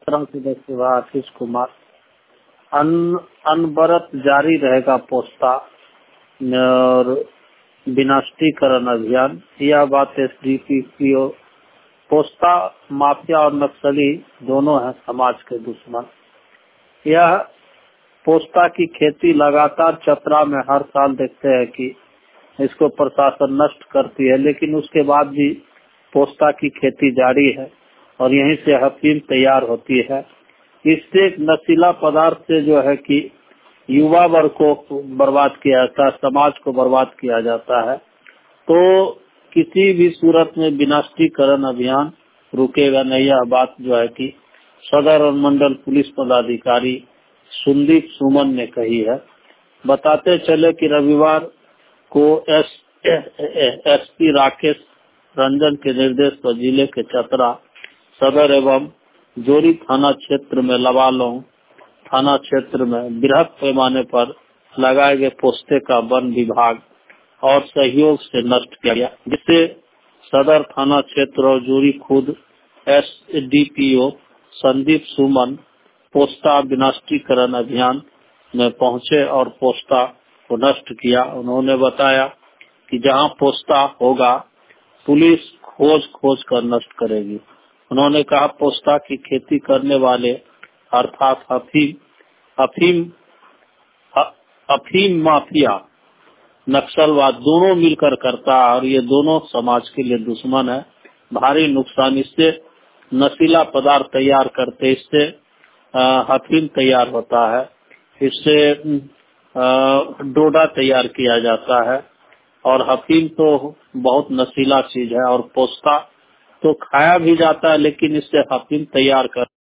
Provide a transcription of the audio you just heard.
सत्रह सदस्य व आशीष कुमार। अनवरत जारी रहेगा पोस्ता और विनाशीकरण अभियान। यह बात एसडीपीओ। पोस्ता माफिया और नक्सली दोनों हैं समाज के दुश्मन। यह पोस्ता की खेती लगातार चतरा में हर साल देखते हैं कि इसको प्रशासन नष्ट करती है, लेकिन उसके बाद भी पोस्ता की खेती जारी है और यहीं से अफीम तैयार होती है। इससे एक नशीला पदार्थ से जो है कि युवा वर्ग को बर्बाद किया जाता है, समाज को बर्बाद किया जाता है। तो किसी भी सूरत में विनाशीकरण अभियान रुकेगा नहीं। यह बात जो है कि सदर और मंडल पुलिस पदाधिकारी संदीप सुमन ने कही है। बताते चले कि रविवार को एसपी राकेश रंजन के निर्देश पर जिले के चतरा सदर एवं जोरी थाना क्षेत्र में लवालों थाना क्षेत्र में बृहद पैमाने पर लगाए गए पोस्ते का वन विभाग और सहयोग से नष्ट किया गया, जिससे सदर थाना क्षेत्र और जोरी खुद एसडीपीओ संदीप सुमन पोस्ता विनाशीकरण अभियान में पहुंचे और पोस्ता को नष्ट किया। उन्होंने बताया कि जहां पोस्ता होगा पुलिस खोज कर नष्ट करेगी। उन्होंने कहा पोस्ता की खेती करने वाले अर्थात अफीम माफिया नक्सलवाद दोनों मिलकर करता है और ये दोनों समाज के लिए दुश्मन है। भारी नुकसान इससे नशीला पदार्थ तैयार करते, इससे अफीम तैयार होता है, इससे डोडा तैयार किया जाता है और अफीम तो बहुत नशीला चीज है और पोस्ता तो खाया भी जाता है, लेकिन इससे अफीम तैयार कर